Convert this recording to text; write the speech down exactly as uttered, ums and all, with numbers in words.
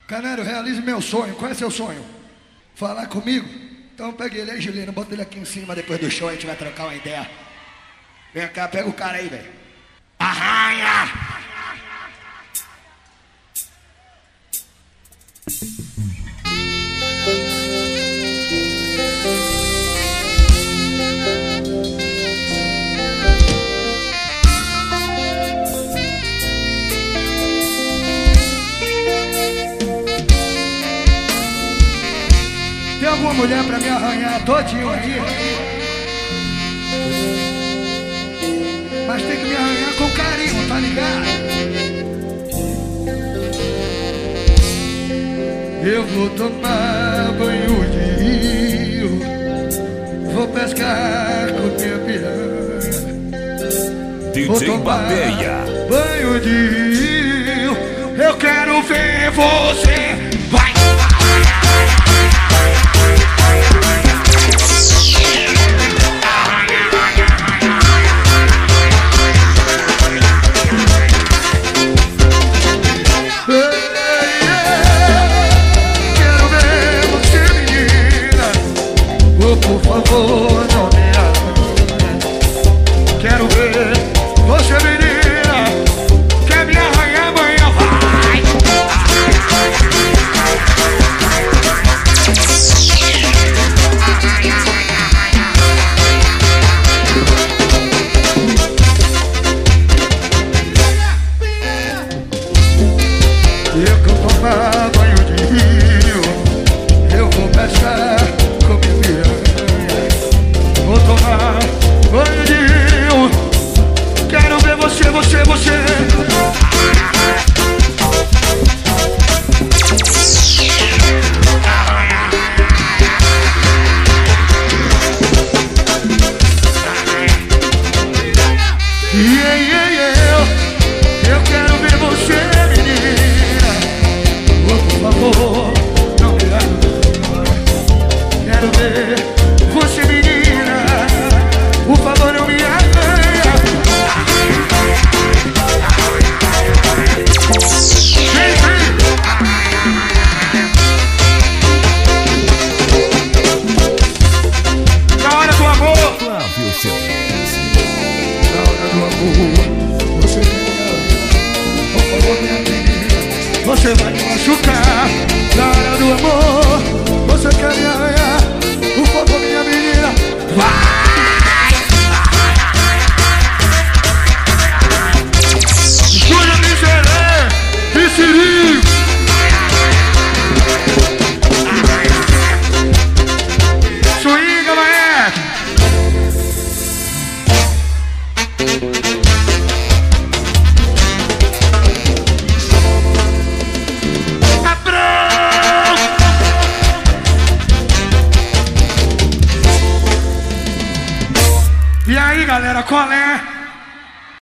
Canário, realize meu sonho. Qual é seu sonho? Falar comigo? Então pega ele aí, Juliano, bota ele aqui em cima depois do show, a gente vai trocar uma ideia. Vem cá, pega o cara aí, velho. Arranha! Tem alguma mulher pra me arranhar todinho aí? Mas tem que me arranhar com carinho, tá ligado? Eu vou tomar banho de rio, vou pescar com minha piranha. D J Bateia. Banho de rio, eu quero ver você. Vai! Por favor, não me arranhe. Quero ver você, menina. Quer me arranhar amanhã? Vai! Eu vou tomar banho de rio, eu vou pescar com minha piranha. Vou tomar banho de rio, quero ver você, você, você. Yeah, yeah, yeah. Eu quero ver você, menina. Oh, por favor, não me arranhe. Quero ver você, menina. Por favor, não me arranha. Vem, vem. Na hora do amor, Flávio Celes. na hora do amor, você quer me arranhar. Por favor, minha menina, você vai me machucar. Na hora do amor, você quer me arranhar. Por favor, minha menina, vai! Júlia Miseré e Siri. Swinga, maestro. E aí, galera, qual é?